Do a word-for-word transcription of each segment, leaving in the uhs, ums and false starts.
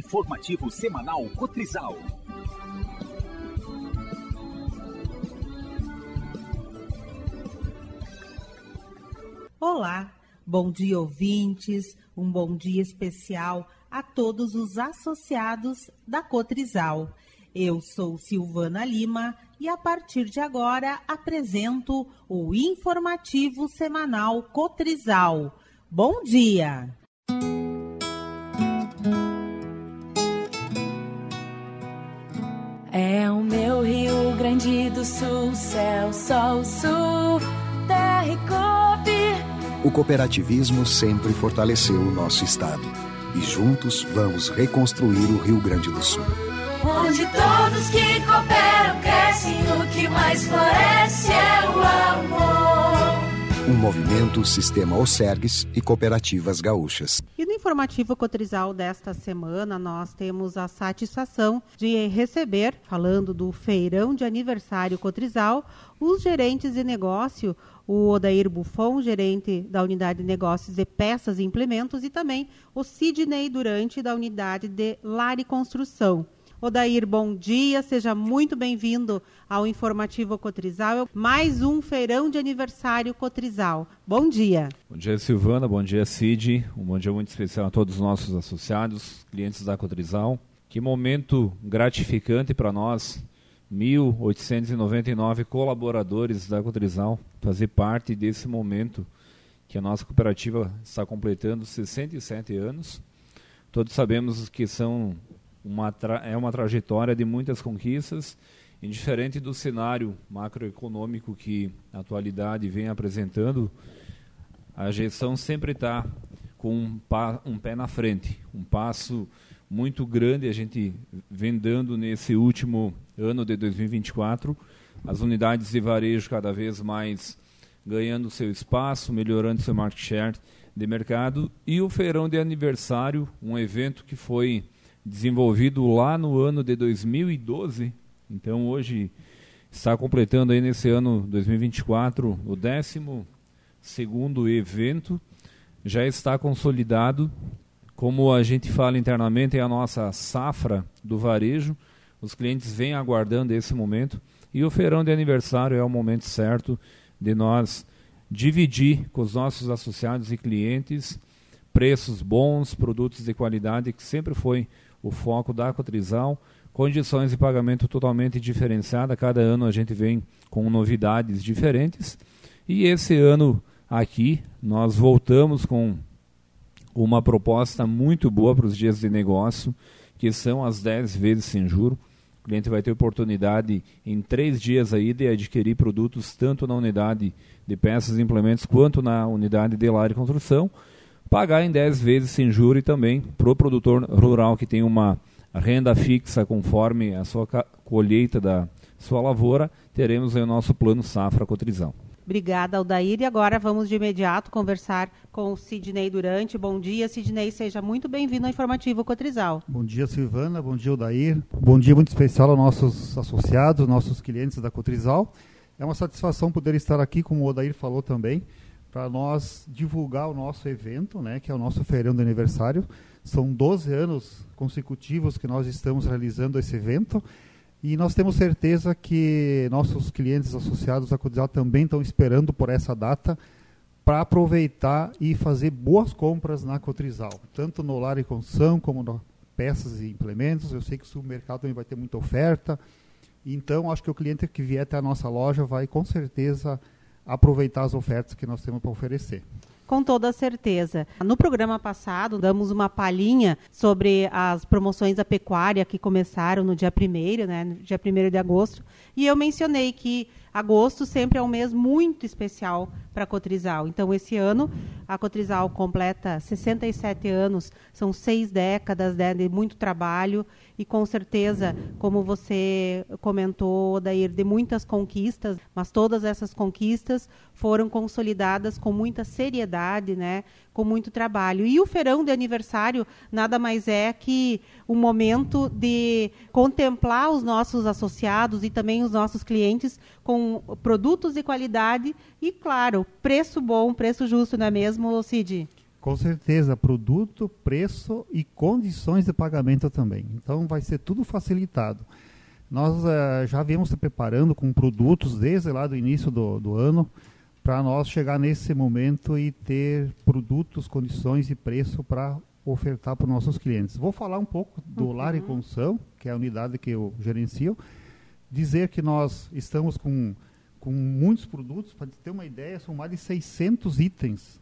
Informativo semanal Cotrizal. Olá, bom dia ouvintes, um bom dia especial a todos os associados da Cotrizal. Eu sou Silvana Lima e a partir de agora apresento o Informativo Semanal Cotrizal. Bom dia! É o meu Rio Grande do Sul, céu, sol, sul, terra e coupe. O cooperativismo sempre fortaleceu o nosso estado. E juntos vamos reconstruir o Rio Grande do Sul. Onde todos que cooperam crescem, o que mais floresce é o amor. Um movimento, Sistema Osergues e Cooperativas Gaúchas. E no informativo Cotrizal desta semana, nós temos a satisfação de receber, falando do feirão de aniversário Cotrizal, os gerentes de negócio, o Odair Buffon, gerente da unidade de negócios de peças e implementos, e também o Sidney Durante, da unidade de lar e construção. Odair, bom dia, seja muito bem-vindo ao Informativo Cotrizal, mais um feirão de aniversário Cotrizal. Bom dia. Bom dia, Silvana, bom dia, Cid, um bom dia muito especial a todos os nossos associados, clientes da Cotrizal. Que momento gratificante para nós, mil oitocentos e noventa e nove colaboradores da Cotrizal, fazer parte desse momento que a nossa cooperativa está completando sessenta e sete anos. Todos sabemos que são Uma tra- é uma trajetória de muitas conquistas, indiferente do cenário macroeconômico que a atualidade vem apresentando, a gestão sempre está com um, pa- um pé na frente, um passo muito grande a gente vem dando nesse último ano de dois mil e vinte e quatro, as unidades de varejo cada vez mais ganhando seu espaço, melhorando seu market share de mercado, e o feirão de aniversário, um evento que foi desenvolvido lá no ano de dois mil e doze, então hoje está completando aí nesse ano dois mil e vinte e quatro o décimo segundo evento, já está consolidado, como a gente fala internamente, é a nossa safra do varejo, os clientes vêm aguardando esse momento, e o feirão de aniversário é o momento certo de nós dividir com os nossos associados e clientes preços bons, produtos de qualidade, que sempre foi o foco da Cotrizal, condições de pagamento totalmente diferenciadas, cada ano a gente vem com novidades diferentes, e esse ano aqui nós voltamos com uma proposta muito boa para os dias de negócio, que são as dez vezes sem juro. O cliente vai ter oportunidade em três dias aí de adquirir produtos tanto na unidade de peças e implementos quanto na unidade de lar e construção, pagar em dez vezes sem juros, e também para o produtor rural que tem uma renda fixa conforme a sua colheita da sua lavoura, teremos aí o nosso plano Safra Cotrizal. Obrigada, Odair. E agora vamos de imediato conversar com o Sidney Durante. Bom dia, Sidney. Seja muito bem-vindo ao Informativo Cotrizal. Bom dia, Silvana. Bom dia, Odair. Bom dia muito especial aos nossos associados, nossos clientes da Cotrizal. É uma satisfação poder estar aqui, como o Odair falou também, para nós divulgar o nosso evento, né, que é o nosso feirão de aniversário. São doze anos consecutivos que nós estamos realizando esse evento, e nós temos certeza que nossos clientes associados à Cotrizal também estão esperando por essa data para aproveitar e fazer boas compras na Cotrizal, tanto no lar e construção como no peças e implementos. Eu sei que o supermercado também vai ter muita oferta, então acho que o cliente que vier até a nossa loja vai com certeza aproveitar as ofertas que nós temos para oferecer. Com toda certeza. No programa passado, damos uma palhinha sobre as promoções da pecuária que começaram no dia primeiro, né, no dia primeiro de agosto, e eu mencionei que agosto sempre é um mês muito especial para a Cotrizal. Então, esse ano, a Cotrizal completa sessenta e sete anos, são seis décadas, né, de muito trabalho, e com certeza, como você comentou, Odair, de muitas conquistas, mas todas essas conquistas foram consolidadas com muita seriedade, né, com muito trabalho. E o feirão de aniversário nada mais é que um momento de contemplar os nossos associados e também os nossos clientes com produtos de qualidade e, claro, preço bom, preço justo, não é mesmo, Cid? Com certeza, produto, preço e condições de pagamento também. Então vai ser tudo facilitado. Nós uh, já viemos se preparando com produtos desde lá do início do, do ano para nós chegar nesse momento e ter produtos, condições e preço para ofertar para os nossos clientes. Vou falar um pouco do uhum. Lar e Construção, que é a unidade que eu gerencio. Dizer que nós estamos com, com muitos produtos, para ter uma ideia, são mais de seiscentos itens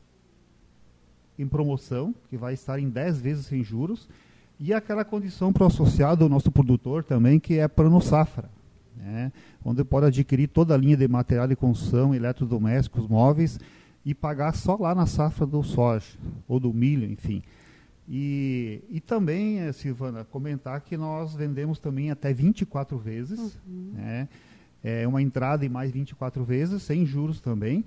em promoção, que vai estar em dez vezes sem juros, e aquela condição para o associado, o nosso produtor também, que é plano safra, né? Onde pode adquirir toda a linha de material de construção, eletrodomésticos, móveis, e pagar só lá na safra do soja, ou do milho, enfim. E, e também, Silvana, comentar que nós vendemos também até vinte e quatro vezes, uhum. né? É uma entrada em mais vinte e quatro vezes, sem juros também,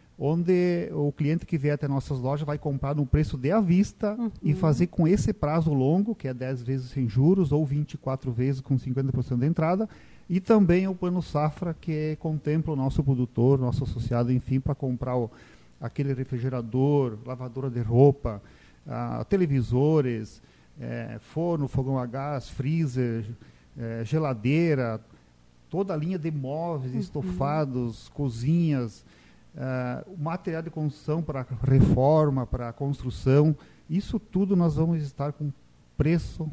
onde o cliente que vier até nossas lojas vai comprar no preço de à vista uhum. e fazer com esse prazo longo, que é dez vezes sem juros, ou vinte e quatro vezes com cinquenta por cento de entrada, e também o plano safra, que é, contempla o nosso produtor, nosso associado, enfim, para comprar o, aquele refrigerador, lavadora de roupa, ah, televisores, eh, forno, fogão a gás, freezer, eh, geladeira, toda a linha de móveis, uhum. estofados, cozinhas, uh, material de construção para reforma, para construção. Isso tudo nós vamos estar com preço,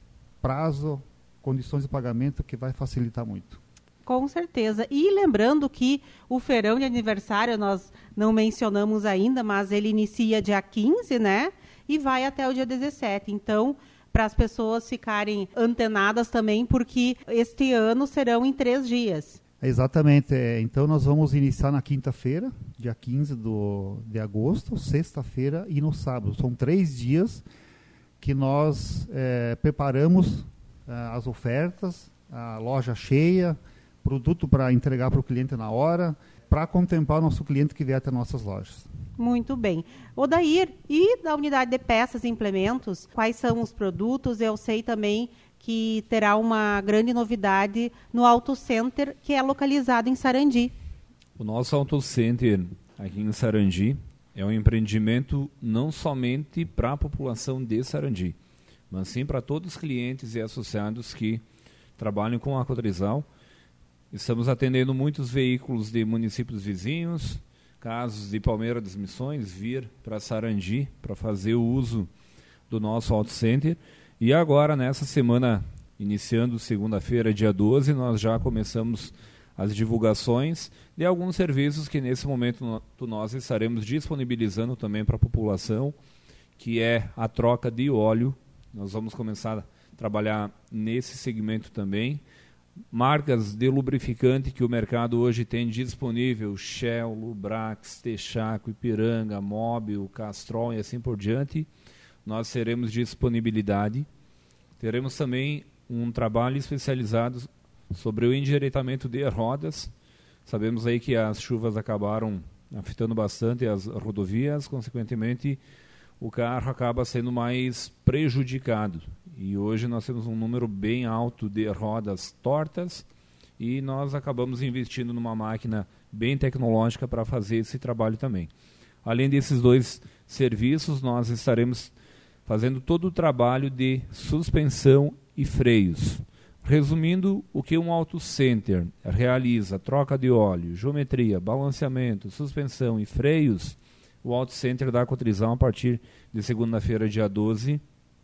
prazo, condições de pagamento que vai facilitar muito. Com certeza. E lembrando que o feirão de aniversário nós não mencionamos ainda, mas ele inicia dia quinze, né? E vai até o dia dezessete. Então, para as pessoas ficarem antenadas também, porque este ano serão em três dias. Exatamente. É, então, nós vamos iniciar na quinta-feira, dia quinze do, de agosto, sexta-feira e no sábado. São três dias que nós é, preparamos é, as ofertas, a loja cheia, produto para entregar para o cliente na hora, para contemplar o nosso cliente que vier até nossas lojas. Muito bem. Odair, e da unidade de peças e implementos, quais são os produtos? Eu sei também que terá uma grande novidade no Auto Center, que é localizado em Sarandi. O nosso Auto Center aqui em Sarandi é um empreendimento não somente para a população de Sarandi, mas sim para todos os clientes e associados que trabalham com a Cotrizal. Estamos atendendo muitos veículos de municípios vizinhos, casos de Palmeira das Missões, vir para Sarandi para fazer o uso do nosso Auto Center. E agora, nessa semana, iniciando segunda-feira, dia doze, nós já começamos as divulgações de alguns serviços que nesse momento nós estaremos disponibilizando também para a população, que é a troca de óleo. Nós vamos começar a trabalhar nesse segmento também. Marcas de lubrificante que o mercado hoje tem disponível, Shell, Lubrax, Texaco, Ipiranga, Mobil, Castrol e assim por diante, nós teremos disponibilidade. Teremos também um trabalho especializado sobre o endireitamento de rodas. Sabemos aí que as chuvas acabaram afetando bastante as rodovias, consequentemente o carro acaba sendo mais prejudicado. E hoje nós temos um número bem alto de rodas tortas e nós acabamos investindo numa máquina bem tecnológica para fazer esse trabalho também. Além desses dois serviços, nós estaremos fazendo todo o trabalho de suspensão e freios. Resumindo, o que um Auto Center realiza, troca de óleo, geometria, balanceamento, suspensão e freios, o Auto Center da Cotrizal, a partir de segunda-feira, dia doze,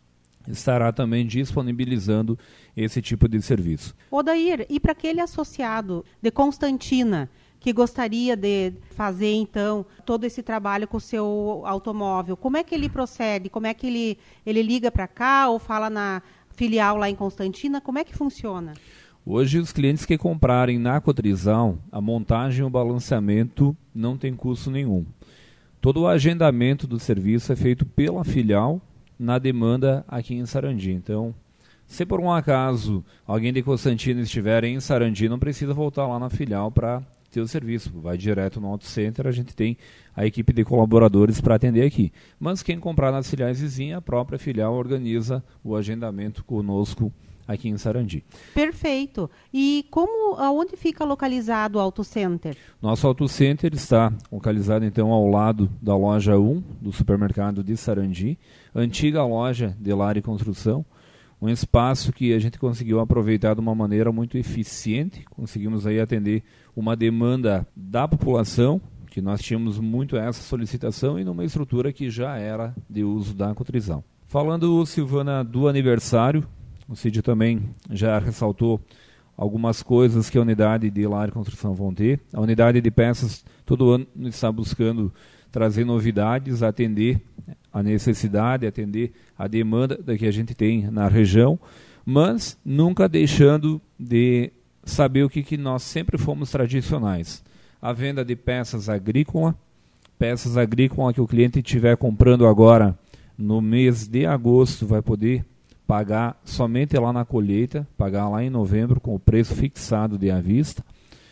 estará também disponibilizando esse tipo de serviço. Odair, e para aquele associado de Constantina que gostaria de fazer, então, todo esse trabalho com o seu automóvel, como é que ele procede? Como é que ele, ele liga para cá ou fala na filial lá em Constantina? Como é que funciona? Hoje, os clientes que comprarem na Cotrizal, a montagem e o balanceamento não tem custo nenhum. Todo o agendamento do serviço é feito pela filial na demanda aqui em Sarandi. Então, se por um acaso alguém de Constantina estiver em Sarandi, não precisa voltar lá na filial para ter o serviço. Vai direto no Auto Center, a gente tem a equipe de colaboradores para atender aqui. Mas quem comprar nas filiais vizinhas, a própria filial organiza o agendamento conosco aqui em Sarandi. Perfeito. E como, aonde fica localizado o Auto Center? Nosso Auto Center está localizado então ao lado da loja um do supermercado de Sarandi, antiga loja de Lar e Construção, um espaço que a gente conseguiu aproveitar de uma maneira muito eficiente, conseguimos aí atender uma demanda da população, que nós tínhamos muito essa solicitação e numa estrutura que já era de uso da Cotrizal. Falando, Silvana, do aniversário, o Cid também já ressaltou algumas coisas que a unidade de Lar e Construção vão ter. A unidade de peças todo ano está buscando trazer novidades, atender a necessidade, atender a demanda que a gente tem na região, mas nunca deixando de saber o que, que nós sempre fomos tradicionais. A venda de peças agrícolas, peças agrícolas que o cliente estiver comprando agora no mês de agosto vai poder pagar somente lá na colheita, pagar lá em novembro com o preço fixado de à vista.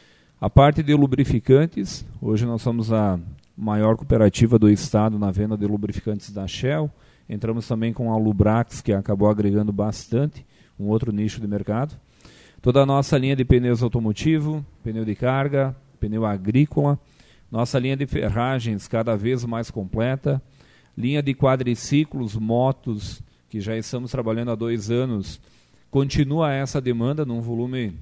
A parte de lubrificantes, hoje nós somos a maior cooperativa do estado na venda de lubrificantes da Shell. Entramos também com a Lubrax, que acabou agregando bastante, um outro nicho de mercado. Toda a nossa linha de pneus automotivo, pneu de carga, pneu agrícola, nossa linha de ferragens cada vez mais completa, linha de quadriciclos, motos, que já estamos trabalhando há dois anos, continua essa demanda num volume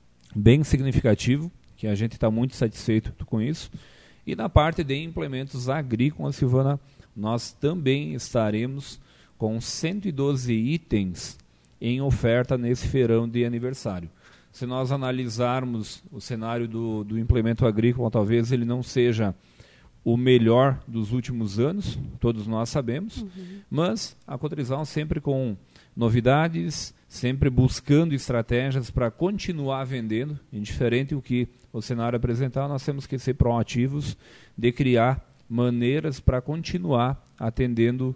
bem significativo, que a gente está muito satisfeito com isso. E na parte de implementos agrícolas, Silvana, nós também estaremos com cento e doze itens em oferta nesse feirão de aniversário. Se nós analisarmos o cenário do, do implemento agrícola, talvez ele não seja o melhor dos últimos anos, todos nós sabemos, uhum. mas a Cotrizal sempre com novidades, sempre buscando estratégias para continuar vendendo, indiferente o que o cenário apresentar, nós temos que ser proativos de criar maneiras para continuar atendendo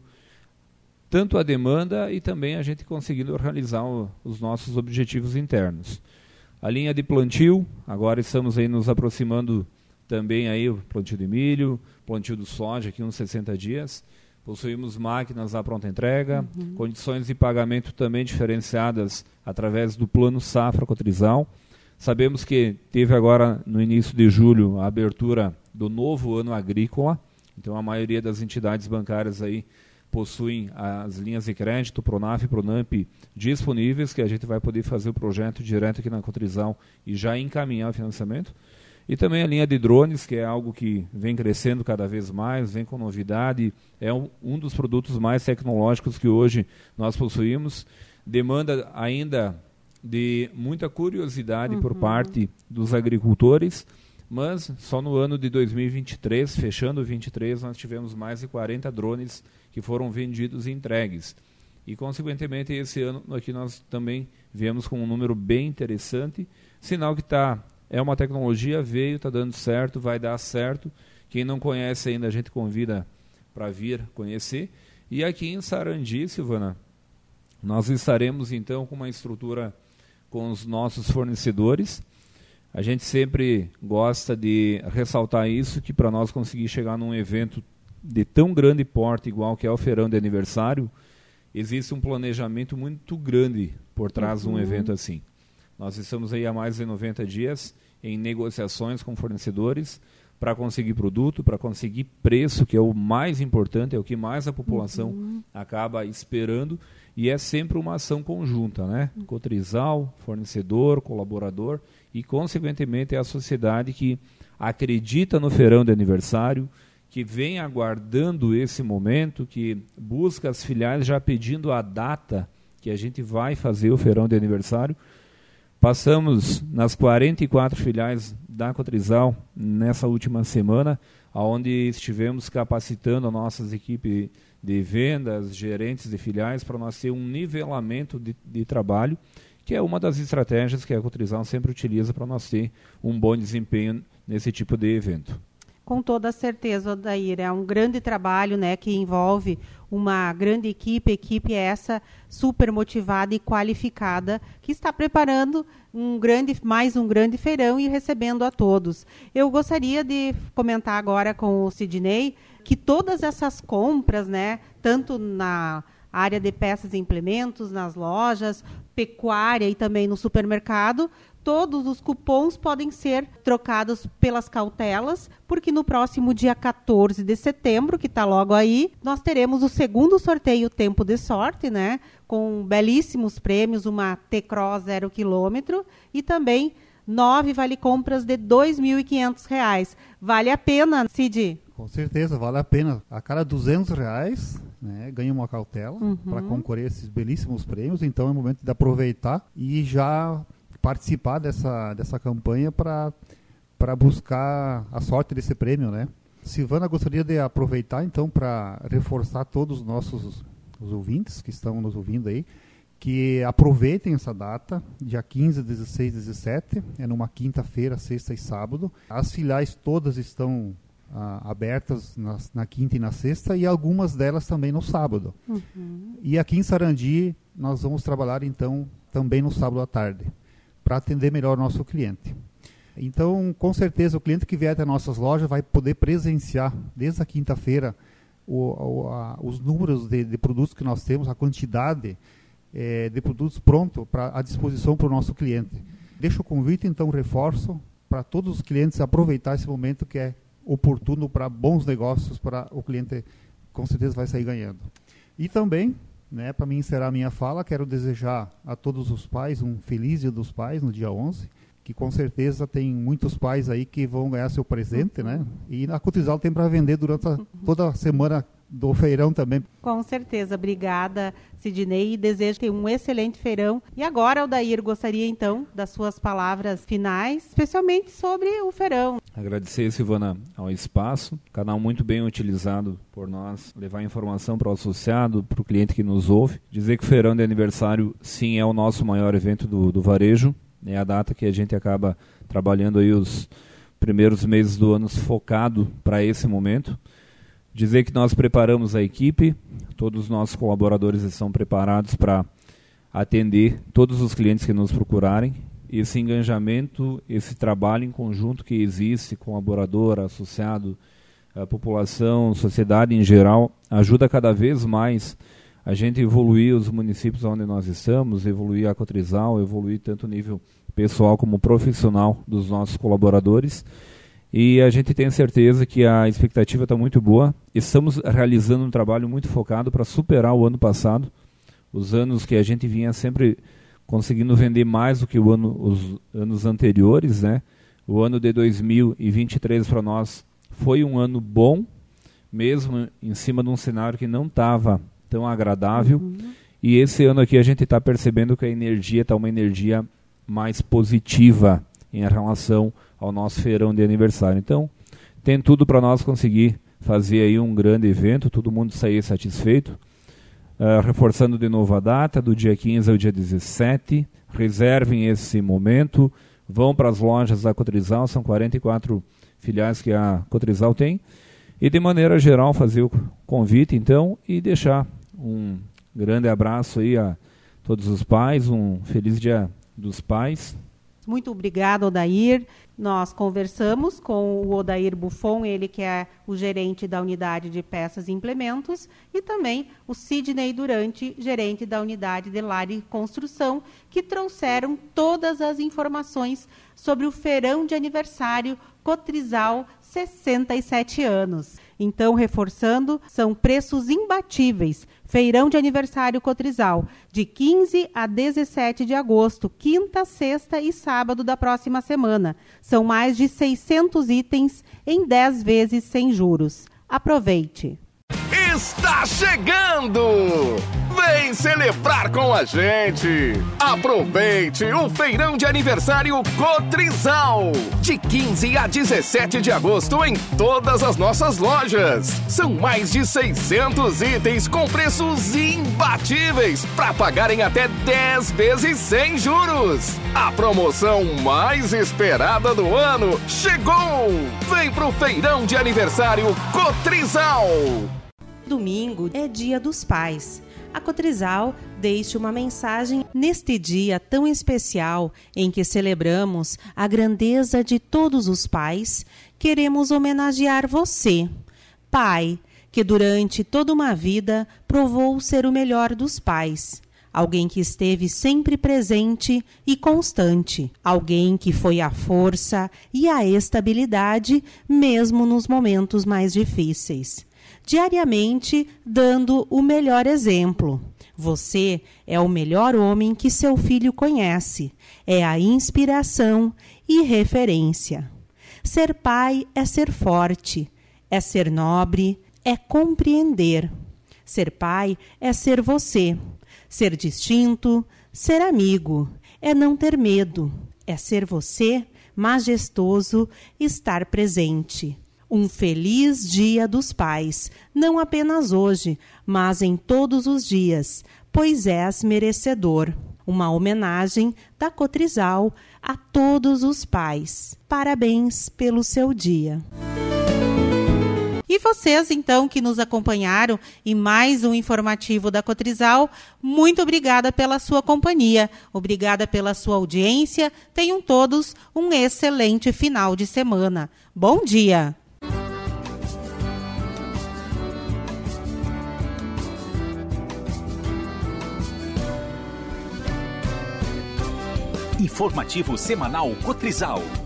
tanto a demanda e também a gente conseguindo realizar o, os nossos objetivos internos. A linha de plantio, agora estamos aí nos aproximando também aí o plantio de milho, plantio do soja, aqui uns sessenta dias. Possuímos máquinas à pronta entrega, uhum. condições de pagamento também diferenciadas através do Plano Safra Cotrizal. Sabemos que teve agora, no início de julho, a abertura do novo ano agrícola. Então, a maioria das entidades bancárias aí possuem as linhas de crédito, Pronaf e Pronamp, disponíveis, que a gente vai poder fazer o projeto direto aqui na Cotrizal e já encaminhar o financiamento. E também a linha de drones, que é algo que vem crescendo cada vez mais, vem com novidade, é um, um dos produtos mais tecnológicos que hoje nós possuímos. Demanda ainda de muita curiosidade uhum. por parte dos agricultores, mas só no ano de dois mil e vinte e três, fechando vinte e três, nós tivemos mais de quarenta drones que foram vendidos e entregues. E, consequentemente, esse ano aqui nós também viemos com um número bem interessante, sinal que está... É uma tecnologia, veio, está dando certo, vai dar certo. Quem não conhece ainda, a gente convida para vir conhecer. E aqui em Sarandi, Silvana, nós estaremos então com uma estrutura com os nossos fornecedores. A gente sempre gosta de ressaltar isso, que para nós conseguir chegar num evento de tão grande porte, igual que é o feirão de aniversário, existe um planejamento muito grande por trás uhum. de um evento assim. Nós estamos aí há mais de noventa dias em negociações com fornecedores para conseguir produto, para conseguir preço, que é o mais importante, é o que mais a população uhum. acaba esperando, e é sempre uma ação conjunta, né? Uhum. Cotrizal, fornecedor, colaborador e, consequentemente, é a sociedade que acredita no feirão de aniversário, que vem aguardando esse momento, que busca as filiais já pedindo a data que a gente vai fazer o feirão de aniversário. Passamos nas quarenta e quatro filiais da Cotrizal nessa última semana, onde estivemos capacitando as nossas equipes de vendas, gerentes de filiais, para nós ter um nivelamento de, de trabalho, que é uma das estratégias que a Cotrizal sempre utiliza para nós ter um bom desempenho nesse tipo de evento. Com toda certeza, Odair, é um grande trabalho, né, que envolve uma grande equipe, equipe essa super motivada e qualificada, que está preparando um grande, mais um grande feirão e recebendo a todos. Eu gostaria de comentar agora com o Sidney que todas essas compras, né, tanto na área de peças e implementos, nas lojas, pecuária e também no supermercado, todos os cupons podem ser trocados pelas cautelas, porque no próximo dia quatorze de setembro, que está logo aí, nós teremos o segundo sorteio Tempo de Sorte, né? Com belíssimos prêmios, uma T-Cross zero quilômetro e também nove vale-compras de dois mil e quinhentos reais. Vale a pena, Cid? Com certeza, vale a pena. A cada duzentos reais, né, ganha uma cautela Uhum. para concorrer a esses belíssimos prêmios. Então é o momento de aproveitar e já participar dessa, dessa campanha para para buscar a sorte desse prêmio, né? Silvana, gostaria de aproveitar então para reforçar todos os nossos os ouvintes que estão nos ouvindo aí, que aproveitem essa data, dia quinze, dezesseis, dezessete, é numa quinta-feira, sexta e sábado. As filiais todas estão ah, abertas na, na quinta e na sexta, e algumas delas também no sábado. Uhum. E aqui em Sarandi, nós vamos trabalhar então também no sábado à tarde, para atender melhor o nosso cliente. Então, com certeza, o cliente que vier até nossas lojas vai poder presenciar, desde a quinta-feira, o, o, a, os números de, de produtos que nós temos, a quantidade é, de produtos prontos pra, à disposição para o nosso cliente. Deixo o convite, então, reforço, para todos os clientes aproveitar esse momento que é oportuno para bons negócios, para o cliente, com certeza, vai sair ganhando. E também, né, para mim encerrar a minha fala, quero desejar a todos os pais um feliz Dia dos Pais no dia onze, que com certeza tem muitos pais aí que vão ganhar seu presente, né? E a Cotrizal tem para vender durante a, toda a semana do feirão também. Com certeza. Obrigada, Sidney, e desejo ter um excelente feirão. E agora, Aldair, gostaria então das suas palavras finais, especialmente sobre o feirão. Agradecer, Silvana, ao espaço, canal muito bem utilizado por nós, levar informação para o associado, para o cliente que nos ouve. Dizer que o feirão de aniversário, sim, é o nosso maior evento do, do varejo. É a data que a gente acaba trabalhando aí os primeiros meses do ano focado para esse momento. Dizer que nós preparamos a equipe, todos os nossos colaboradores estão preparados para atender todos os clientes que nos procurarem. Esse engajamento, esse trabalho em conjunto que existe, colaborador, associado, a população, sociedade em geral, ajuda cada vez mais a gente evoluir os municípios onde nós estamos, evoluir a Cotrizal, evoluir tanto o nível pessoal como profissional dos nossos colaboradores. E a gente tem certeza que a expectativa está muito boa. Estamos realizando um trabalho muito focado para superar o ano passado, os anos que a gente vinha sempre conseguindo vender mais do que o ano, os anos anteriores, né? O ano de dois mil e vinte e três para nós foi um ano bom, mesmo em cima de um cenário que não estava tão agradável. Uhum. E esse ano aqui a gente está percebendo que a energia está uma energia mais positiva em relação ao nosso feirão de aniversário. Então, tem tudo para nós conseguir fazer aí um grande evento, todo mundo sair satisfeito. Uh, reforçando de novo a data, do dia quinze ao dia dezessete. Reservem esse momento, vão para as lojas da Cotrizal, são quarenta e quatro filiais que a Cotrizal tem. E de maneira geral fazer o convite, então, e deixar um grande abraço aí a todos os pais, um feliz Dia dos Pais. Muito obrigada, Odair. Nós conversamos com o Odair Buffon, ele que é o gerente da unidade de peças e implementos, e também o Sidney Durante, gerente da unidade de lar e construção, que trouxeram todas as informações sobre o feirão de aniversário Cotrizal, sessenta e sete anos. Então, reforçando, são preços imbatíveis. Feirão de aniversário Cotrizal, de quinze a dezessete de agosto, quinta, sexta e sábado da próxima semana. São mais de seiscentos itens em dez vezes sem juros. Aproveite! Está chegando! Vem celebrar com a gente! Aproveite o feirão de aniversário Cotrizal, de quinze a dezessete de agosto em todas as nossas lojas. São mais de seiscentos itens com preços imbatíveis para pagar em até dez vezes sem juros. A promoção mais esperada do ano chegou! Vem pro feirão de aniversário Cotrizal! Domingo é Dia dos Pais. A Cotrizal deixa uma mensagem neste dia tão especial em que celebramos a grandeza de todos os pais. Queremos homenagear você, pai, que durante toda uma vida provou ser o melhor dos pais. Alguém que esteve sempre presente e constante. Alguém que foi a força e a estabilidade, mesmo nos momentos mais difíceis. Diariamente, dando o melhor exemplo. Você é o melhor homem que seu filho conhece. É a inspiração e referência. Ser pai é ser forte, é ser nobre, é compreender. Ser pai é ser você. Ser distinto, ser amigo, é não ter medo, é ser você, majestoso, estar presente. Um feliz Dia dos Pais, não apenas hoje, mas em todos os dias, pois és merecedor. Uma homenagem da Cotrizal a todos os pais. Parabéns pelo seu dia. E vocês, então, que nos acompanharam em mais um informativo da Cotrizal, muito obrigada pela sua companhia, obrigada pela sua audiência. Tenham todos um excelente final de semana. Bom dia! Informativo semanal Cotrizal.